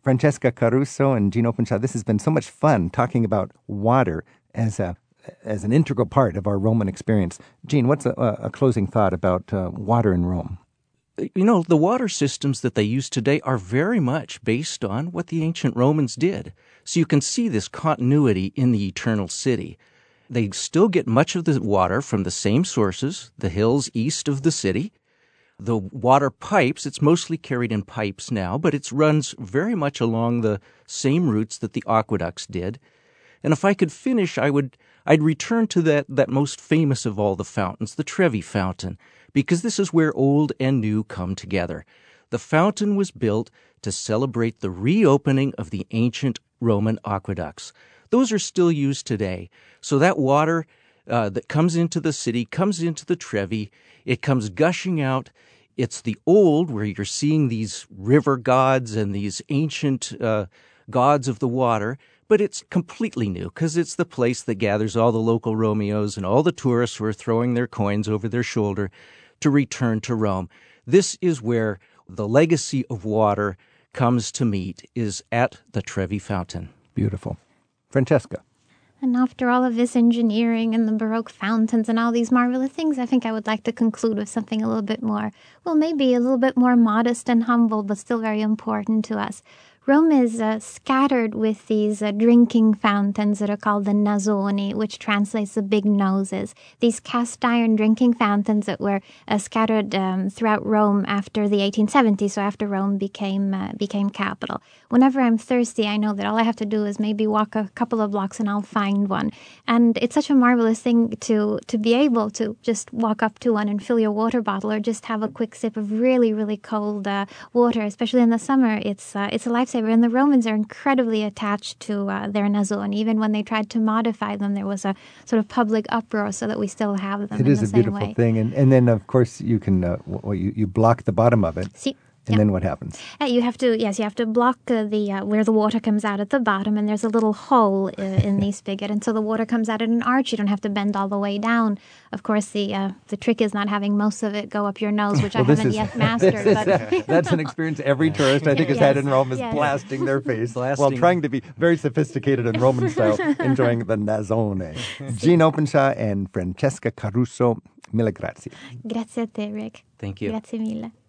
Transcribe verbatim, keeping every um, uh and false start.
Francesca Caruso and Gene Openshaw, this has been so much fun talking about water as a as an integral part of our Roman experience. Gene, what's a, a closing thought about uh, water in Rome? You know, the water systems that they use today are very much based on what the ancient Romans did. So you can see this continuity in the Eternal City. They still get much of the water from the same sources, the hills east of the city. The water pipes, it's mostly carried in pipes now, but it runs very much along the same routes that the aqueducts did. And if I could finish, I would, I'd return to that, that most famous of all the fountains, the Trevi Fountain, because this is where old and new come together. The fountain was built to celebrate the reopening of the ancient Roman aqueducts. Those are still used today. So that water uh, that comes into the city comes into the Trevi. It comes gushing out. It's the old, where you're seeing these river gods and these ancient uh, gods of the water, but it's completely new because it's the place that gathers all the local Romeos and all the tourists who are throwing their coins over their shoulder to return to Rome. This is where the legacy of water comes to meet, is at the Trevi Fountain. Beautiful. Francesca. And after all of this engineering and the Baroque fountains and all these marvelous things, I think I would like to conclude with something a little bit more, well, maybe a little bit more modest and humble, but still very important to us. Rome is uh, scattered with these uh, drinking fountains that are called the nasoni, which translates to big noses. These cast iron drinking fountains that were uh, scattered um, throughout Rome after the eighteen seventies, so after Rome became uh, became capital. Whenever I'm thirsty, I know that all I have to do is maybe walk a couple of blocks and I'll find one. And it's such a marvelous thing to to be able to just walk up to one and fill your water bottle, or just have a quick sip of really, really cold uh, water, especially in the summer. It's uh, it's a lifesaver. And the Romans are incredibly attached to uh, their nasoni. Even when they tried to modify them, there was a sort of public uproar so that we still have them. It in is the a same beautiful way. thing. And and then, of course, you can uh, well, you, you block the bottom of it. See? And yeah. then what happens? Uh, you have to, yes, you have to block uh, the uh, where the water comes out at the bottom, and there's a little hole uh, in the spigot, and so the water comes out at an arch. You don't have to bend all the way down. Of course, the uh, the trick is not having most of it go up your nose, which well, I haven't is, yet mastered. But a, that's an experience every tourist, I think, has yes, had in Rome, is yes. blasting their face Blasting. while trying to be very sophisticated in Roman style, enjoying the nasone. Gene Openshaw and Francesca Caruso, mille grazie. Grazie a te, Rick. Thank you. Grazie mille.